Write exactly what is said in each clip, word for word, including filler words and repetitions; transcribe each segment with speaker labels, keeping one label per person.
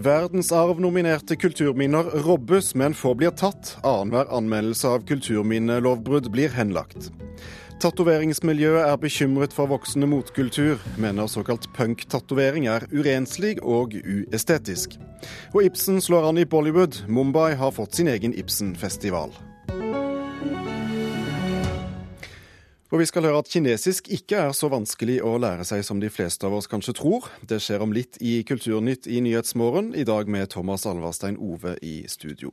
Speaker 1: Verdensarvnominerte kulturminner robbes, men få blir tatt. Annenhver anmeldelse av kulturminnelovbrudd blir henlagt. Tatoveringsmiljøet er bekymret for voksende motkultur, mener såkalt punk-tatovering er urenslig og uestetisk. Og Ibsen slår an i Bollywood. Mumbai har fått sin egen Ibsen-festival. Og vi skal høre at kinesisk ikke er så vanskelig å lære seg som de fleste av oss kanskje tror. Det skjer om litt i Kulturnytt i Nyhetsmorgen, i dag med Thomas Alvarstein Ove i studio.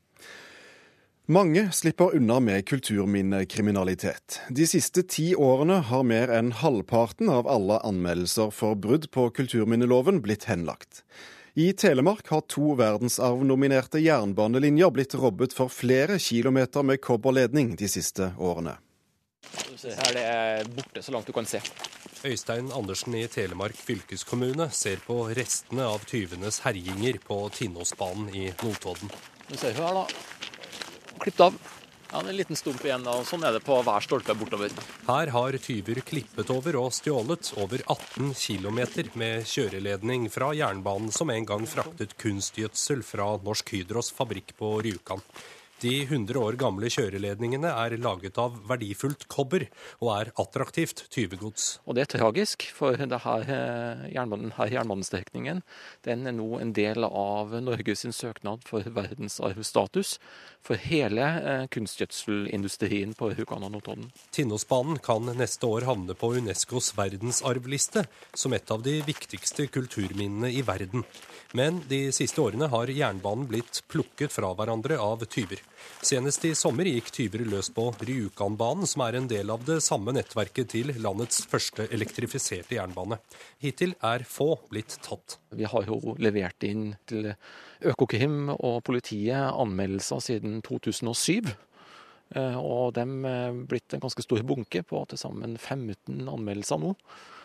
Speaker 1: Mange slipper unna med kulturminnekriminalitet. De siste ti årene har mer enn halvparten av alle anmeldelser for brudd på kulturminneloven blitt henlagt. I Telemark har to verdensarvnominerte jernbanelinjer blitt robbet for flere kilometer med kobberledning de siste årene.
Speaker 2: Her det er borte så langt du kan se.
Speaker 3: Øystein Andersen i Telemark fylkeskommune ser på restene av tyvenes herjinger på Tinnosbanen i Notodden.
Speaker 2: Du ser her da, klippet av. Ja, det er en liten stump igjen, og sånn er det på hver stolpe bortover.
Speaker 3: Her har tyver klippet over og stjålet over atten kilometer med kjøreledning fra jernbanen som en gang fraktet kunstgjødsel fra Norsk Hydros fabrikk på Rjukan. De hundre år gamle kjøreledningene er laget av verdifullt kobber og er attraktivt tyvegods.
Speaker 2: Og det er tragisk, for det her, jernbanen, her jernbanestrekningen den er nå en del av Norges søknad for verdensarvstatus for hele eh, kunstgjødselindustrien på Rjukan og Notodden.
Speaker 3: Tinnosbanen kan neste år havne på UNESCOs verdensarvliste som et av de viktigste kulturminnene i verden. Men de siste årene har jernbanen blitt plukket fra hverandre av tyver. Senest i sommer gikk tyver løs på Rjukanbanen, som er en del av det samme nettverket til landets første elektrifiserte jernbane. Hittil er få blitt tatt.
Speaker 2: Vi har jo levert inn til Økokrim og politiet anmeldelser siden to tusen og syv. Og de er blitt en ganske stor bunke på til sammen femten anmeldelser nå.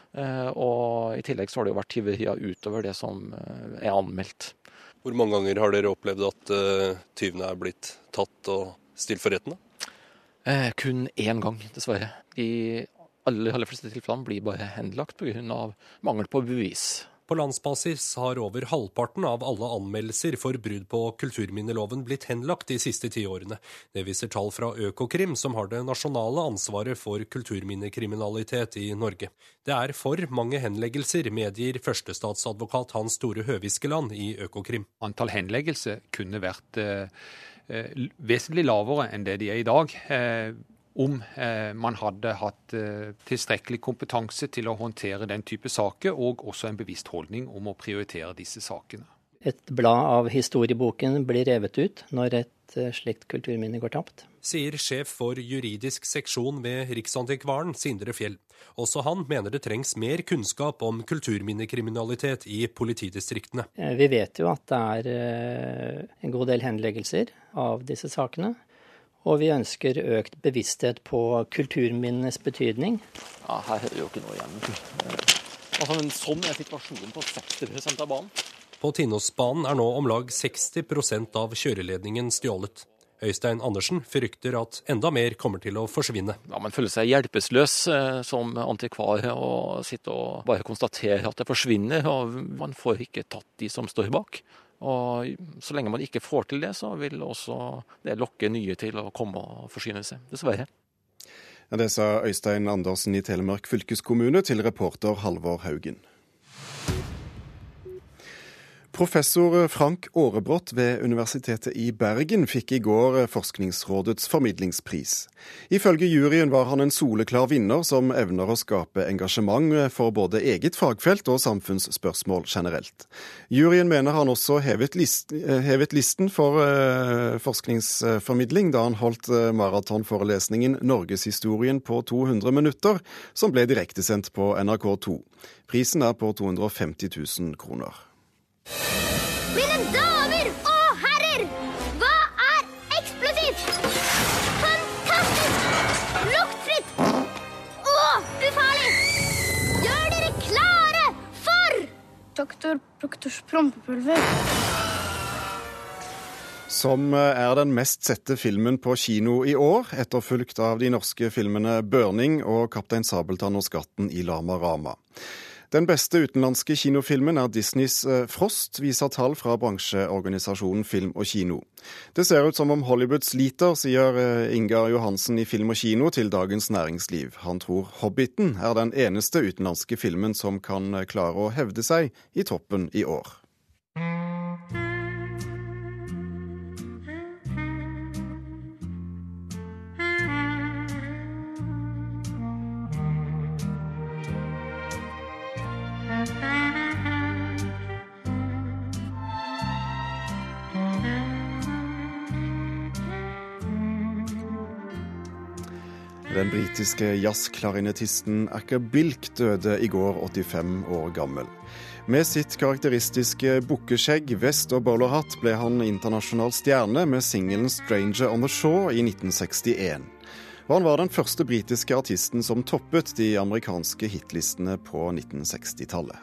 Speaker 2: Og i tillegg så har det jo vært tyverier utover det som er anmeldt.
Speaker 3: Hvor mange ganger har dere opplevd at uh, tyvene er blitt tatt og stilt for retten?
Speaker 2: Eh, kun én gang, dessverre. De aller, aller fleste tilfellene blir bare henlagt på grunn av mangel på bevis.
Speaker 3: På landsbasis har over halvparten av alle anmeldelser for brudd på kulturminneloven blitt henlagt de siste ti årene. Det viser tall fra Økokrim, som har det nasjonale ansvaret for kulturminnekriminalitet i Norge. Det er for mange henleggelser, medgir førstestatsadvokat Hans Tore Høviskeland i Økokrim.
Speaker 4: Antall henleggelser kunne vært eh, vesentlig lavere enn det de er i dag. Eh, om eh, man hadde hatt eh, tilstrekkelig kompetanse til å håndtere den type saker, og også en bevisst holdning om å prioritere disse sakene.
Speaker 5: Et blad av historieboken blir revet ut når et eh, slikt kulturminne går tapt.
Speaker 3: Sier sjef for juridisk seksjon ved Riksantikvaren, Sindre Fjell. Også han mener det trengs mer kunnskap om kulturminnekriminalitet i politidistriktene.
Speaker 5: Eh, vi vet jo at det er eh, en god del henleggelser av disse sakene. Og vi ønsker økt bevissthet på kulturminnenes betydning.
Speaker 2: Ja, her er det jo ikke noe igjen. Altså, men sånn er situasjonen på seksti prosent av banen.
Speaker 3: På Tinnosbanen er nå om lag seksti prosent av kjøreledningen stjålet. Øystein Andersen frykter at enda mer kommer til å forsvinne.
Speaker 2: Ja, man føler seg hjelpeløs eh, som antikvar og sitter og bare konstaterer at det forsvinner, og man får ikke tatt de som står bak. Og så lenge man ikke får til det, så vil også det lokke nye til å komme og forsyne seg, dessverre.
Speaker 1: Ja, det sa Øystein Andersen i Telemark fylkeskommune til reporter Halvor Haugen. Professor Frank Aarebrot ved Universitetet i Bergen fikk i går Forskningsrådets formidlingspris. Ifølge juryen var han en soleklar vinner som evner å skape engasjement for både eget fagfelt og samfunnsspørsmål generelt. Juryen mener han også hevet, list, hevet listen for uh, forskningsformidling da han holdt uh, maratonforelesningen Norgeshistorien på to hundre minutter, som ble direktesendt på N R K to. Prisen er på to hundre og femti tusen kroner.
Speaker 6: Mine damer og herrer, hva er eksplosivt? Fantastisk! Luktfritt! Og ufarlig! Gjør dere klare for Doktor Proktors prompepulver.
Speaker 1: Som er den mest sette filmen på kino i år, etterfulgt av de norske filmene Børning og Kaptein Sabeltann og skatten i Lama Rama. Den beste utenlandske kinofilmen er Disneys Frost, viser tall fra bransjeorganisasjonen Film og Kino. Det ser ut som om Hollywood sliter, sier Ingar Johansen i Film og Kino til Dagens Næringsliv. Han tror Hobbiten er den eneste utenlandske filmen som kan klare å hevde seg i toppen i år. Den britiske jazzklarinettisten Acker Bilk døde i går åttifem år gammel. Med sitt karakteristiske bukkeskjegg, vest og bowlerhatt ble han internasjonal stjerne med singelen Stranger on the Shore i nitten sekstien. Og han var den første britiske artisten som toppet de amerikanske hitlistene på nitten sekstitallet.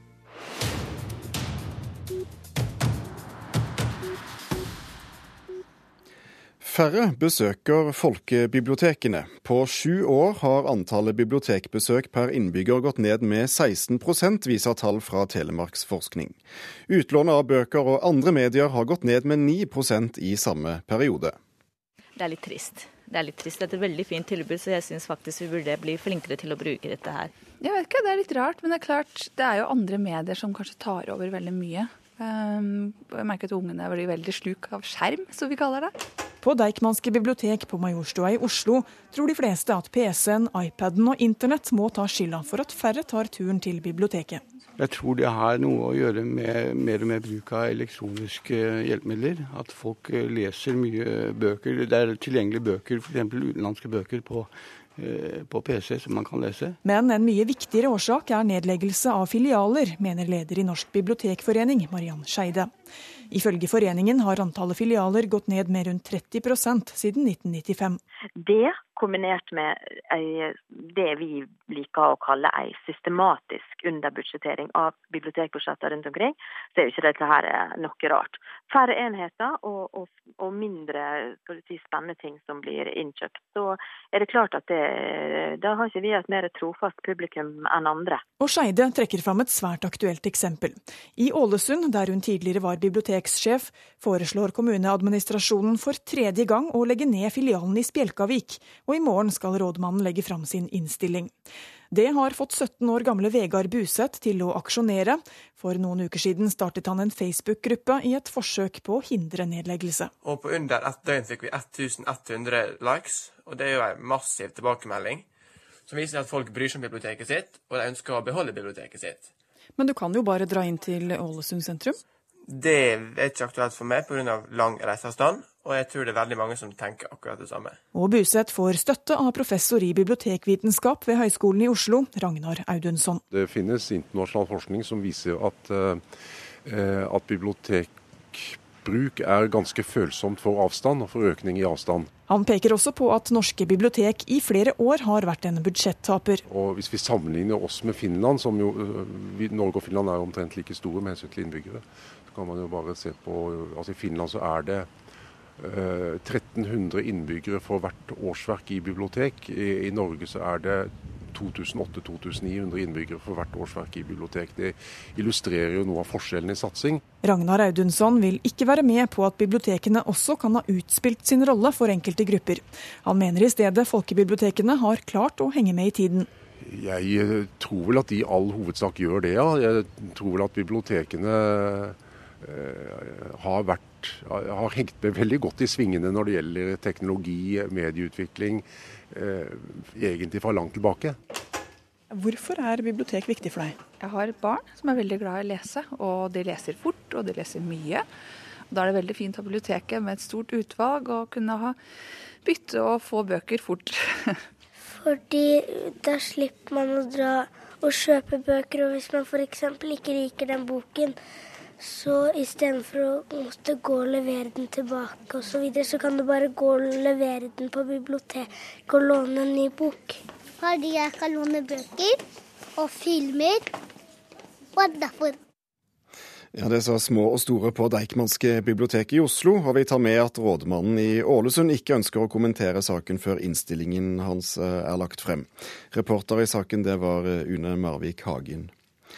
Speaker 1: Færre besøker folkebibliotekene. På sju år har antallet bibliotekbesøk per innbygger gått ned med seksten prosent, viser tall fra Telemarks forskning. Utlånet av bøker og andre medier har gått ned med ni prosent i samme periode.
Speaker 7: Det er litt trist. Det er litt trist. Det er et veldig fint tilbud, så jeg syns faktisk vi burde bli flinkere til å bruke dette her.
Speaker 8: Jeg vet ikke, det er litt rart, men det er klart, det er jo andre medier som kanskje tar over veldig mye. Jeg merker at ungene blir veldig sluk av skjerm, som vi kaller det.
Speaker 9: På Deichmanske bibliotek på Majorstua i Oslo tror de fleste at P C-en, iPaden og internett må ta skylda for at færre tar turen til biblioteket.
Speaker 10: Jeg tror det har noe å gjøre med mer og mer bruk av elektroniske hjelpemidler. At folk leser mye bøker. Det er tilgjengelige bøker, f.eks. utenlandske bøker på på P C som man kan lese.
Speaker 9: Men en mye viktigere årsak er nedleggelse av filialer, mener leder i Norsk bibliotekforening, Mariann Scheide. Ifølge foreningen har antallet filialer gått ned med rundt tretti prosent siden nitten nittifem.
Speaker 11: Det kombinert med det vi liker å kalle en systematisk underbudsjettering av bibliotekbudsjetter rundt omkring, så er jo ikke dette her noe rart. Færre enheter og, og, og mindre skal du si, spennende ting som blir innkjøpt. Så er det klart at det, da har ikke vi et mer trofast publikum enn andre.
Speaker 9: Og Scheide trekker fram et svært aktuelt eksempel. I Ålesund, der hun tidligere var bibliotekssjef, foreslår kommuneadministrasjonen for tredje gang å legge ned filialen i Spjelkavik, og i morgen skal rådmannen legge fram sin innstilling. Det har fått sytten år gamle Vegard Buseth til å aksjonere. For noen uker siden startet han en Facebook-gruppe i et forsøk på å hindre nedleggelse.
Speaker 12: Og på under ett døgn fikk vi elleven hundre likes, og det er jo en massiv tilbakemelding som viser at folk bryr seg om biblioteket sitt, og de ønsker å beholde biblioteket sitt.
Speaker 9: Men du kan jo bare dra inn til Ålesund sentrum?
Speaker 12: Det er ikke aktuelt for meg på grunn av lang reiseavstand, og jeg tror det er veldig mange som tenker akkurat det samme.
Speaker 9: Og Buseth får støtte av professor i bibliotekvitenskap ved Høgskolen i Oslo, Ragnar Audunsson.
Speaker 13: Det finnes internasjonal forskning som viser at, uh, at bibliotekbruk er ganske følsomt for avstand og for økning i avstand.
Speaker 9: Han peker også på at norske bibliotek i flere år har vært en budsjettaper.
Speaker 13: Og hvis vi sammenligner oss med Finland, som jo Norge og Finland er omtrent like store med hensyn til innbyggere, så kan man jo bare se på, altså i Finland så er det uh, tretten hundre innbyggere for hvert årsverk i bibliotek. I, i Norge så er det to tusen åtte til to tusen ni hundre innbyggere for hvert årsverk i bibliotek. Det illustrerer jo noe av forskjellen i satsing.
Speaker 9: Ragnar Audunsson vil ikke være med på at bibliotekene også kan ha utspilt sin rolle for enkelte grupper. Han mener i stedet folkebibliotekene har klart å henge med i tiden.
Speaker 13: Jeg tror vel at de i all hovedsak gjør det, ja. Jeg tror vel at bibliotekene har vært, har hengt med veldig godt i svingene når det gjelder teknologi, medieutvikling, eh, egentlig fra langt tilbake.
Speaker 9: Hvorfor er bibliotek viktig for deg?
Speaker 8: Jeg har et barn som er veldig glad i å lese, og de leser fort, og de leser mye. Da er det veldig fint å ha biblioteket med et stort utvalg, og kunne ha bytte og få bøker fort.
Speaker 6: Fordi da slipper man å dra og kjøpe bøker, og hvis man for eksempel ikke liker den boken, så i stedet for å måtte gå og levere den tilbake og så videre, så kan du bare gå og levere den på biblioteket og låne en ny bok. Fordi jeg kan låne bøker og filmer, og derfor.
Speaker 1: Ja, det sa små og store på Deichmanske bibliotek i Oslo, og vi tar med at rådmannen i Ålesund ikke ønsker å kommentere saken før innstillingen hans er lagt frem. Reporter i saken, det var Une Marvik Hagen.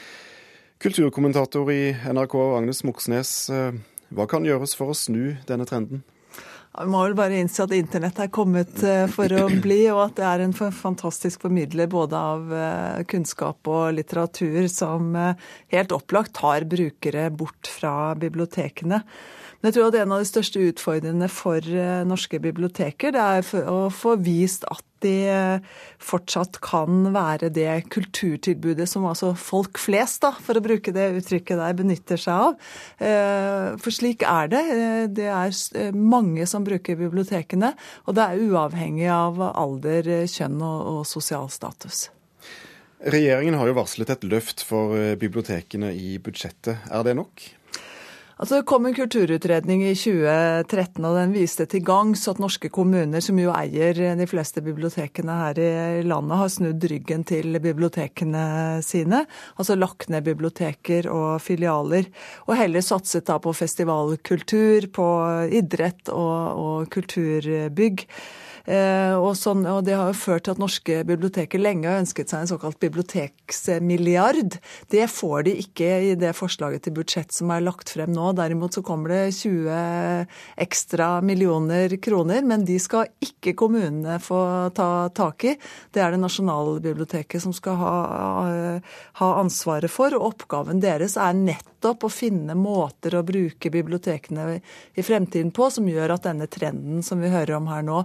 Speaker 1: Kulturkommentator i N R K, Agnes Moxnes. Hva kan gjøres for å snu denne trenden?
Speaker 14: Vi må vel bare innse at internett er kommet for å bli, og at det er en fantastisk formidler både av kunnskap og litteratur som helt opplagt tar brukere bort fra bibliotekene. Men jeg tror at en av de største utfordringene for norske biblioteker det er å få vist at de fortsatt kan være det kulturtilbudet som altså folk flest, da, for å bruke det uttrykket der, benytter seg av. For slik er det. Det er mange som bruker bibliotekene, og det er uavhengig av alder, kjønn og, og sosial status.
Speaker 1: Regjeringen har jo varslet et løft for bibliotekene i budsjettet. Er det nok?
Speaker 14: Altså, det kom en kulturutredning i tjue tretten, og den viste til gangs at norske kommuner, som jo eier de fleste bibliotekene her i landet, har snudd ryggen til bibliotekene sine. Altså lagt ned biblioteker og filialer, og heller satset da på festivalkultur, på idrett og, og kulturbygg. Eh, og, sånn, og det har jo ført til at norske biblioteker lenge har ønsket seg en såkalt biblioteksmilliard. Det får de ikke i det forslaget til budsjett som er lagt frem nå. Derimot så kommer det tjue ekstra millioner kroner, men de skal ikke kommunene få ta tak i. Det er det Nasjonalbiblioteket som skal ha, ha ansvaret for, og oppgaven deres er nettopp å finne måter å bruke bibliotekene i fremtiden på, som gjør at denne trenden som vi hører om her nå,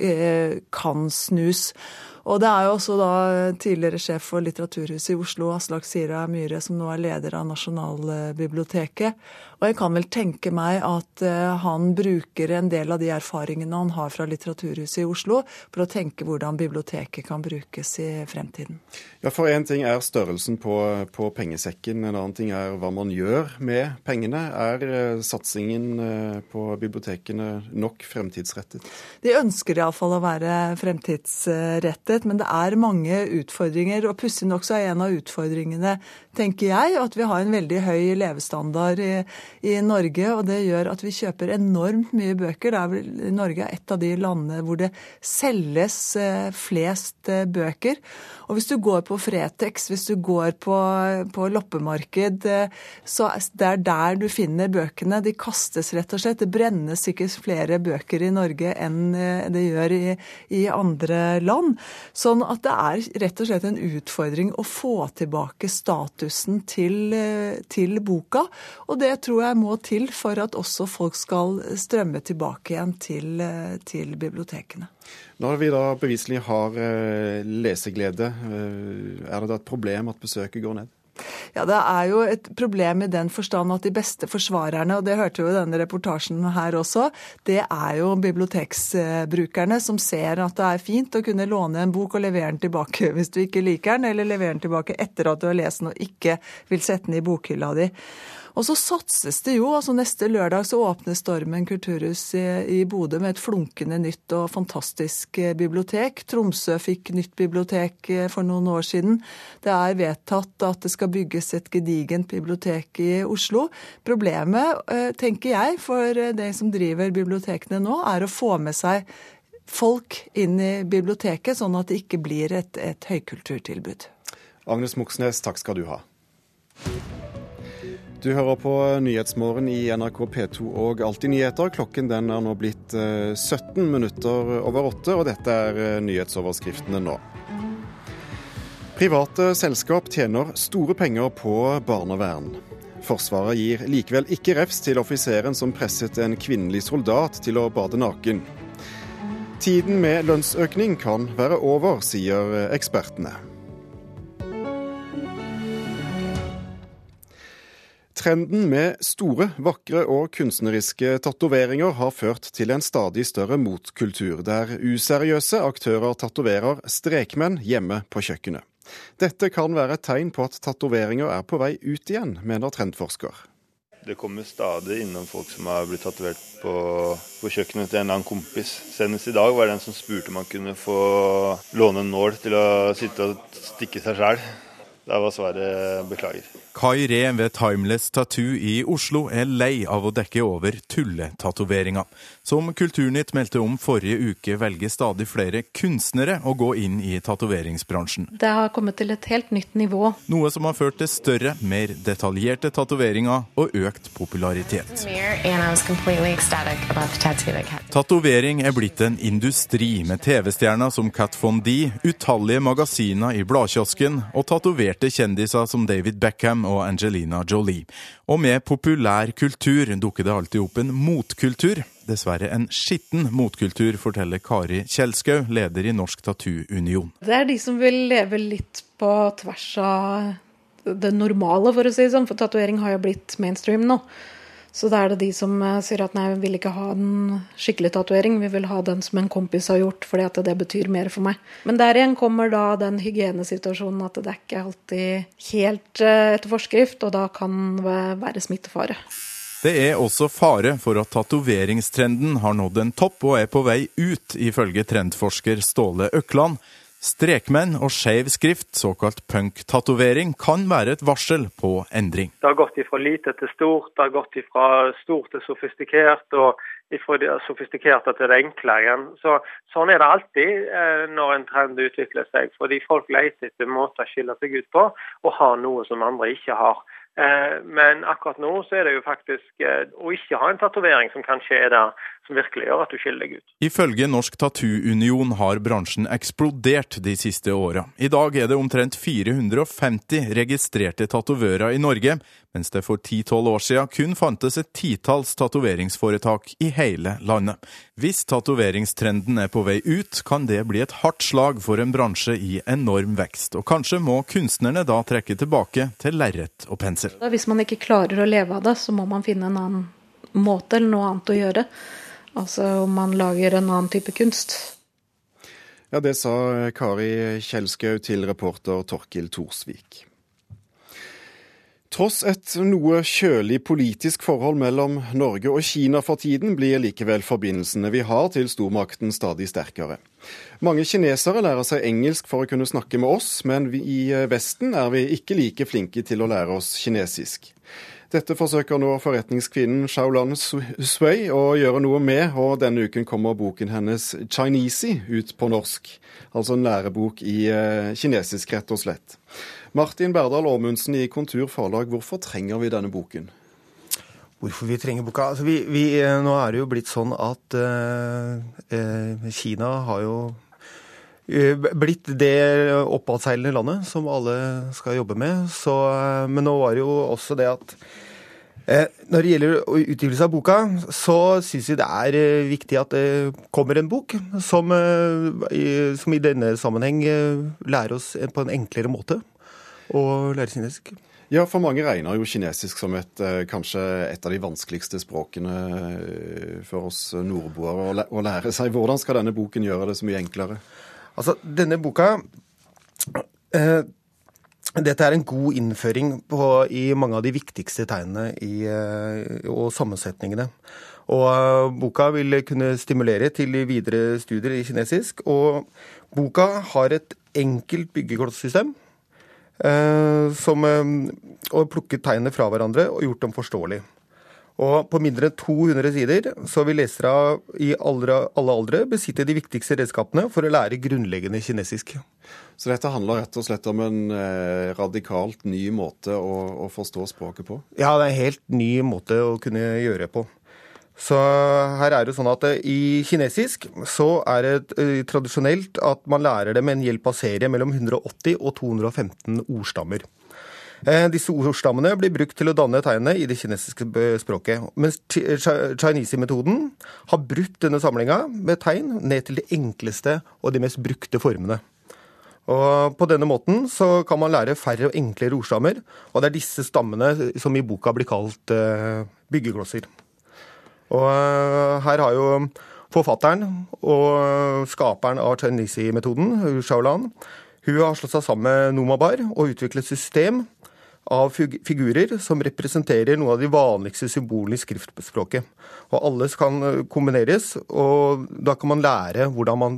Speaker 14: kan snus. Og det er jo også da tidligere sjef for Litteraturhuset i Oslo, Aslak Sira Myhre, som nå er leder av Nasjonalbiblioteket. Og jeg kan vel tenke meg at han bruker en del av de erfaringene han har fra Litteraturhuset i Oslo, for å tenke hvordan biblioteket kan brukes i fremtiden.
Speaker 1: Ja, for en ting er størrelsen på, på pengesekken, en annen ting er hva man gjør med pengene. Er satsingen på bibliotekene nok fremtidsrettet?
Speaker 14: De ønsker i alle fall å være fremtidsrettet, men det er mange utfordringer, og pussig nok så er en av utfordringene, tenker jeg, at vi har en veldig høy levestandard i, i Norge, og det gjør at vi kjøper enormt mye bøker. Det er vel, Norge er et av de landene hvor det selges flest bøker. Og hvis du går på Fretex, hvis du går på, på loppemarked, så det er der du finner bøkene. De kastes rett og slett. Det brennes sikkert flere bøker i Norge enn det gjør i, i andre land. Sånn at det er rett og slett en utfordring å få tilbake statusen til, til boka. Og det tror jeg må til for at også folk skal strømme tilbake igjen til, til bibliotekene.
Speaker 1: Når vi da beviselig har leseglede, er det da et problem at besøket går ned?
Speaker 14: Ja, det er jo et problem i den forstand at de beste forsvarerne, og det hørte jo denne reportasjen her også, det er jo biblioteksbrukerne som ser at det er fint å kunne låne en bok og levere den tilbake hvis du ikke liker den, eller levere den tilbake etter at du har lest den og ikke vil sette den i bokhylla di. Og så satses det jo, altså neste lørdag så åpner Stormen kulturhus i, i Bodø med et flunkende nytt og fantastisk bibliotek. Tromsø fikk nytt bibliotek for noen år siden. Det er vedtatt at det skal bygges et gedigent bibliotek i Oslo. Problemet, tenker jeg, for de som driver bibliotekene nå, er å få med seg folk inn i biblioteket, sånn at det ikke blir et, et høykulturtilbud.
Speaker 1: Agnes Moxnes, takk skal du ha. Du hører på Nyhetsmorgen i N R K P to og Alltid nyheter. Klokken den er nå blitt sytten minutter over åtte, og dette er nyhetsoverskriftene nå. Private selskap tjener store penger på barnevern. Forsvaret gir likevel ikke refs til offiseren som presset en kvinnelig soldat til å bade naken. Tiden med lønnsøkning kan være over, sier ekspertene. Trenden med store, vakre og kunstneriske tatoveringer har ført til en stadig større motkultur, der useriøse aktører tatoverer strekmenn hjemme på kjøkkenet. Dette kan være et tegn på at tatoveringer er på vei ut igjen, mener trendforsker.
Speaker 15: Det kommer stadig innom folk som har blitt tatovert på, på kjøkkenet til en eller annen kompis. Senest i dag var det en som spurte om man kunne få låne en nål til å sitte og stikke seg selv. Da var svaret beklager.
Speaker 16: Kai Re ved Timeless Tattoo i Oslo er lei av å dekke over tulletatoveringer. Som Kulturnytt meldte om forrige uke velger stadig flere kunstnere å gå inn i tatoveringsbransjen.
Speaker 17: Det har kommet til et helt nytt nivå.
Speaker 16: Noe som har ført til større, mer detaljerte tatoveringer og økt popularitet. Tatovering er blitt en industri med T V-stjerner som Kat Von D, utallige magasiner i bladkiosken og tatoverte kjendiser som David Beckham og Angelina Jolie. Og med populær kultur dukker det alltid opp en motkultur. Dessverre en skitten motkultur, forteller Kari Kjellskau, leder i Norsk Tattoo Union.
Speaker 17: Det er de som vil leve litt på tvers av det normale, for å si det sånn, for tatovering har jo blitt mainstream nå. Så da er det de som sier at nei, vi vil ikke ha en skikkelig tatovering, vi vil ha den som en kompis har gjort, fordi at det betyr mer for meg. Men der igjen kommer da den hygienesituasjonen at det er ikke alltid helt etter forskrift, og da kan det være smittefare.
Speaker 16: Det er også fare for at tatoveringstrenden har nådd en topp og er på vei ut, ifølge trendforsker Ståle Økland. Strekmenn og skjev skrift, såkalt punk-tatovering, kan være et varsel på endring.
Speaker 18: Det har gått ifra lite til stort, det har gått ifra stort til sofistikert, og ifra det sofistikerte til det enkle igjen. Så, sånn er det alltid eh, når en trend utvikler seg, fordi folk leter etter måter å skille seg ut på, og har noe som andre ikke har. Men akkurat nå så er det jo faktisk å ikke ha en tatovering som kanskje er det som virkelig gjør at du skiller deg ut.
Speaker 16: Ifølge Norsk Tattoo Union har bransjen eksplodert de siste årene. I dag er det omtrent fire hundre og femti registrerte tatovører i Norge, mens det for ti til tolv år siden kun fantes et titalls tatoveringsforetak i hele landet. Hvis tatoveringstrenden er på vei ut, kan det bli et hardt slag for en bransje i enorm vekst, og kanskje må kunstnerne da trekke tilbake til lerret og pensel.
Speaker 17: Hvis man ikke klarer å leve av det, så må man finne en annen måte eller noe annet å gjøre. Altså om man lager en annen type kunst.
Speaker 1: Ja, det sa Kari Kjellskau til reporter Torkil Torsvik. Tross et noe kjølig politisk forhold mellom Norge og Kina for tiden, blir likevel forbindelsene vi har til stormakten stadig sterkere. Mange kinesere lærer seg engelsk for å kunne snakke med oss, men vi i Vesten er vi ikke like flinke til å lære oss kinesisk. Dette forsøker nå forretningskvinnen Xiaolan Sui å gjøre noe med, og denne uken kommer boken hennes Chinese ut på norsk, altså en lærebok i kinesisk rett og slett. Martin Berdal Aamundsen i Kontur Forlag, hvorfor trenger vi denne boken?
Speaker 19: Hvorfor vi trenger boka? Altså vi, vi, nå er det jo blitt sånn at uh, uh, Kina har jo uh, blitt det oppadseilende landet som alle skal jobbe med. Så, uh, men nå var det jo også det at uh, når det gjelder utgivelse av boka, så synes vi det er uh, viktig at det kommer en bok som, uh, i, som i denne sammenheng uh, lærer oss på en enklere måte å lære kinesisk.
Speaker 1: Ja, for mange regner jo kinesisk som et, kanskje et av de vanskeligste språkene for oss nordboere å lære seg. Hvordan skal denne boken gjøre det så mye enklere?
Speaker 19: Altså, denne boka, eh, dette er en god innføring på, i mange av de viktigste tegnene i, eh, og sammensetningene. Og uh, boka vil kunne stimulere til videre studier i kinesisk, og boka har et enkelt byggeklosssystem, Uh, som uh, og plukket tegnene fra hverandre og gjort dem forståelig. Og på mindre enn to hundre sider så vil lesere i alle, alle aldre besitte de viktigste redskapene for å lære grunnleggende kinesisk.
Speaker 1: Så dette handler rett og slett om en eh, radikalt ny måte å, å forstå språket på?
Speaker 19: Ja, det er en helt ny måte å kunne gjøre på. Så her er det sånn at i kinesisk så er det uh, tradisjonelt at man lærer det med en hjelp av serie mellom hundre og åtti og to hundre og femten ordstammer. Eh, disse ordstammene blir brukt til å danne tegnene i det kinesiske språket, mens Chinese-metoden har brutt denne samlingen med tegn ned til de enkleste og de mest brukte formene. Og på denne måten så kan man lære færre og enklere ordstammer, og det er disse stammene som i boka blir kalt uh, byggeklosser. Og her har jo forfatteren og skaperen av Chinese-metoden, Xiaolan, hun har slått seg sammen med Nomabar og utviklet et system av figurer som representerer noen av de vanligste symbolene i skriftspråket. Og alle kan kombineres, og da kan man lære hvordan man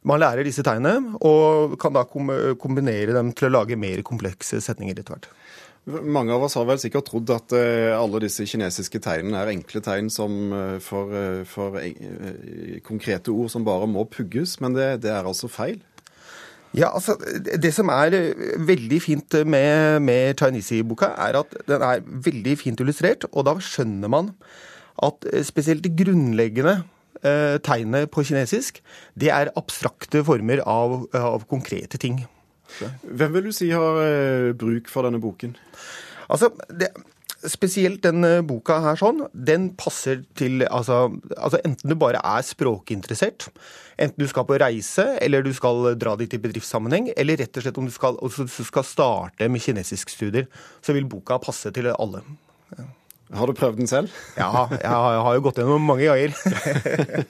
Speaker 19: Man lærer disse tegnene, og kan da kombinere dem til å lage mer komplekse setninger etter hvert.
Speaker 1: Mange av oss har vel sikkert trodd at uh, alle disse kinesiske tegnene er enkle tegn som uh, for, uh, for uh, konkrete ord som bare må pugges, men det, det er altså feil.
Speaker 19: Ja, altså, det som er veldig fint med, med Chinese-boka er at den er veldig fint illustrert, og da skjønner man at spesielt de grunnleggende uh, tegnene på kinesisk, det er abstrakte former av, av konkrete ting.
Speaker 1: Hvem vil du si har uh, bruk for denne boken?
Speaker 19: Altså, det, spesielt denne boka her sånn, den passer til, altså, altså enten du bare er språkinteressert, enten du skal på reise, eller du skal dra dit i bedriftssammenheng, eller rett og slett om du skal, du skal starte med kinesisk studier, så vil boka passe til alle. Ja.
Speaker 1: Har du prøvd den selv?
Speaker 19: Ja, jeg har, jeg har jo gått gjennom mange ganger.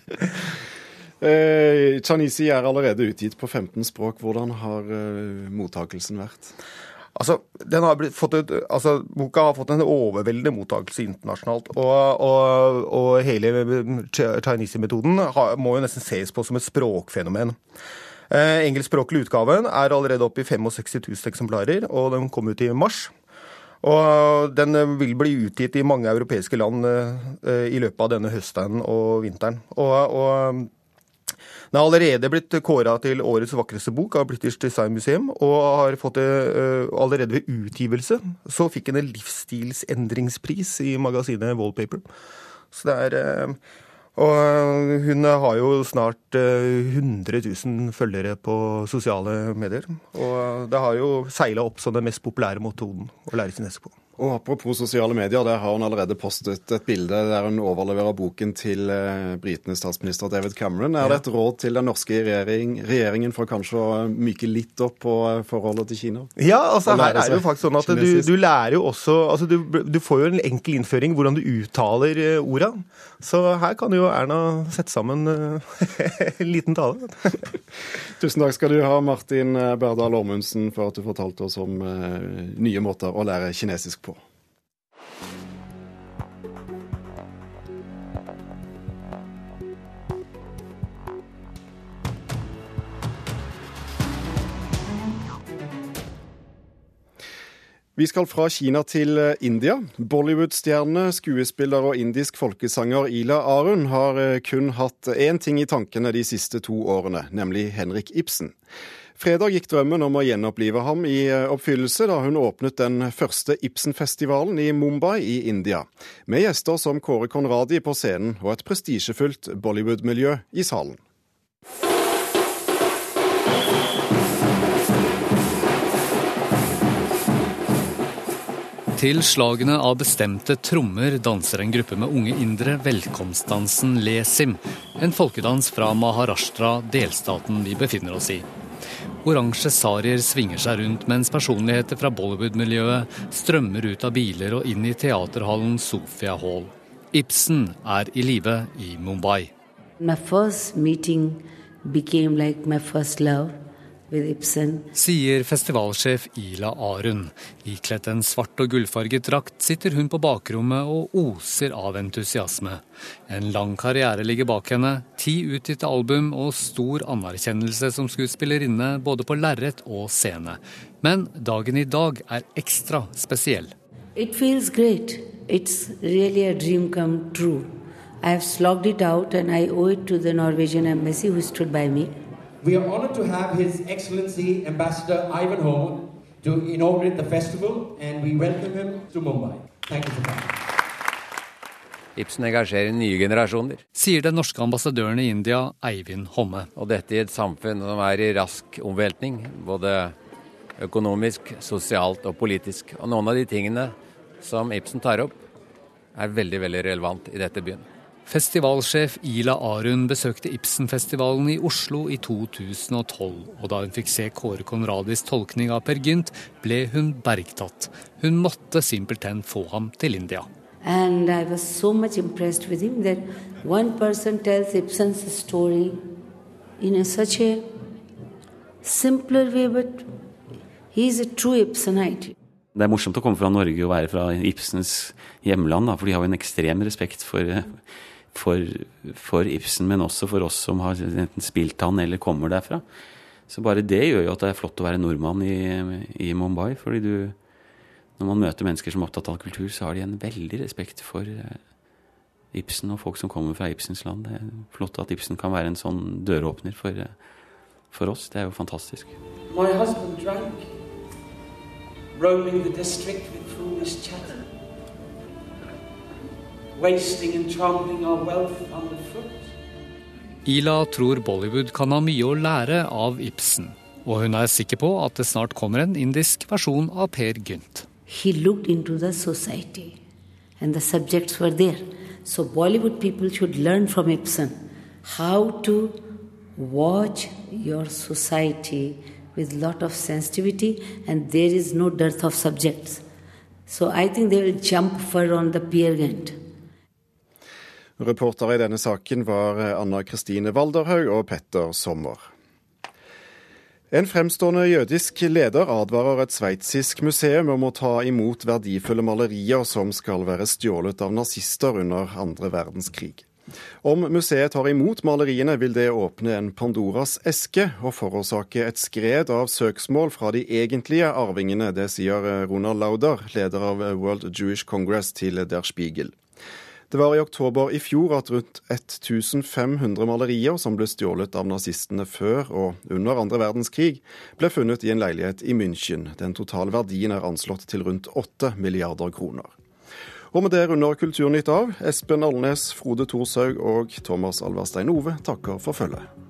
Speaker 1: Uh, Chinese er allerede utgitt på femten språk. Hvordan har uh, mottakelsen vært?
Speaker 19: Altså, den har blitt, fått et, altså, boka har fått en overveldende mottakelse internasjonalt, og, og, og hele Chinese-metoden har, må jo nesten ses på som et språkfenomen. Uh, engelskspråklig utgaven er allerede oppe i sekstifem tusen eksemplarer, og den kom ut i mars. Og den vil bli utgitt i mange europeiske land uh, i løpet av denne høsten og vinteren. Og, og den har allerede blitt kåret til årets vakreste bok av British Design Museum, og har fått det uh, allerede ved utgivelse. Så fikk den en livsstilsendringspris i magasinet Wallpaper. Så det er... Uh, og hun har jo snart uh, hundre tusen følgere på sosiale medier. Og det har jo seilet opp som den mest populære metoden å lære kinesisk på.
Speaker 1: Og apropos sosiale medier, der har hun allerede postet et bilde der hun overleverer boken til eh, britenes statsminister David Cameron. Er det et råd til den norske regjering, regjeringen for kanskje å myke litt opp på forholdet til Kina?
Speaker 19: Ja, altså her er det jo faktisk sånn at du, du lærer jo også, altså du, du får jo en enkel innføring hvordan du uttaler orda. Så her kan jo Erna sette sammen en liten tale.
Speaker 1: Tusen takk skal du ha, Martin Berdal Ormundsen, for at du fortalte oss om uh, nye måter å lære kinesisk på. Vi skal fra Kina til India. Bollywood-stjerne, skuespiller og indisk folkesanger Ila Arun har kun hatt én ting i tankene de siste to årene, nemlig Henrik Ibsen. Fredag gikk drømmen om å gjenopplive ham i oppfyllelse da hun åpnet den første Ibsen-festivalen i Mumbai i India, med gjester som Kåre Conradi på scenen og et prestisjefullt Bollywood-miljø i salen.
Speaker 20: Til slagene av bestemte trommer danser en gruppe med unge indre velkomstdansen Lesim, en folkedans fra Maharashtra, delstaten vi befinner oss i. Oransje sarier svinger seg rundt mens personligheter fra Bollywood-miljøet strømmer ut av biler og inn i teaterhallen Sofia Hall. Ibsen er i live i Mumbai.
Speaker 21: My first meeting became like my first love.
Speaker 20: Sier festivalsjef Ila Arun. Ikledd en svart og gullfarget drakt sitter hun på bakrommet og oser av entusiasme. En lang karriere ligger bak henne, ti utgitte album og stor anerkjennelse som skuespillerinne både på lerret og scene. Men dagen i dag er ekstra spesiell.
Speaker 21: It feels great. It's really a dream come true. I have slogged it out and I owe it to the Norwegian embassy who stood by me.
Speaker 22: We are honored to have His Excellency Ambassador Ivan Horn to inaugurate the festival, and we welcome him to Mumbai. Thank you for coming.
Speaker 23: Ibsen engasjerer nye generasjoner.
Speaker 20: Sier den norske ambassadøren i India, Eivind Homme.
Speaker 23: Og dette i et samfunn som er i rask omveltning, både økonomisk, sosialt og politisk. Og noen av de tingene som Ibsen tar opp, er veldig, veldig relevant i dette byen.
Speaker 20: Festivalsjef Ila Arun besøkte Ibsen-festivalen i Oslo i to tusen og tolv, og da hun fikk se Kåre Conradis tolkning av Per Gynt, ble hun bergtatt. Hun måtte simpelthen få ham til India.
Speaker 21: And I was so much impressed with him that one person tells Ibsen's story in a such a simpler way, but he is a true Ibsenite.
Speaker 24: Det er morsomt å komme fra Norge og være fra Ibsens hjemland, da, for de har jo en ekstrem respekt for
Speaker 3: for, for Ibsen, men også for oss som har enten spilt han eller kommer derfra. Så bare det gjør jo at det er flott å være nordmann i, i Mumbai, fordi du, når man møter mennesker som er opptatt av kultur, så har de en veldig respekt for Ibsen og folk som kommer fra Ibsens land. Det er flott at Ibsen kan være en sånn døråpner for, for oss. Det er jo fantastisk.
Speaker 22: My husband drank, roaming the district with foolish chatter, wasting and trampling our wealth underfoot.
Speaker 20: Ila tror Bollywood kan ha mye å lære av Ibsen, og hun er sikker på at det snart kommer en indisk versjon av Per Gynt.
Speaker 21: He looked into the society and the subjects were there. So Bollywood people should learn from Ibsen how to watch your society with lot of sensitivity, and there is no dearth of subjects. So I think they will jump for on the Peer Gynt.
Speaker 1: Reportere i denne saken var Anna Kristine Valderhaug og Petter Sommer. En fremstående jødisk leder advarer et sveitsisk museum om å ta imot verdifulle malerier som skal være stjålet av nazister under andre verdenskrig. Om museet tar imot maleriene, vil det åpne en Pandoras eske og forårsake et skred av søksmål fra de egentlige arvingene, det sier Ronald Lauder, leder av World Jewish Congress, til Der Spiegel. Det var i oktober i fjor at rundt fem hundre malerier som ble stjålet av nazistene før og under andre verdenskrig, ble funnet i en leilighet i München. Den totale verdien er anslått til rundt åtte milliarder kroner. Og med det runder Kulturnytt av. Espen Alnes, Frode Thorshaug og Thomas Alverstein Ove takker for følget.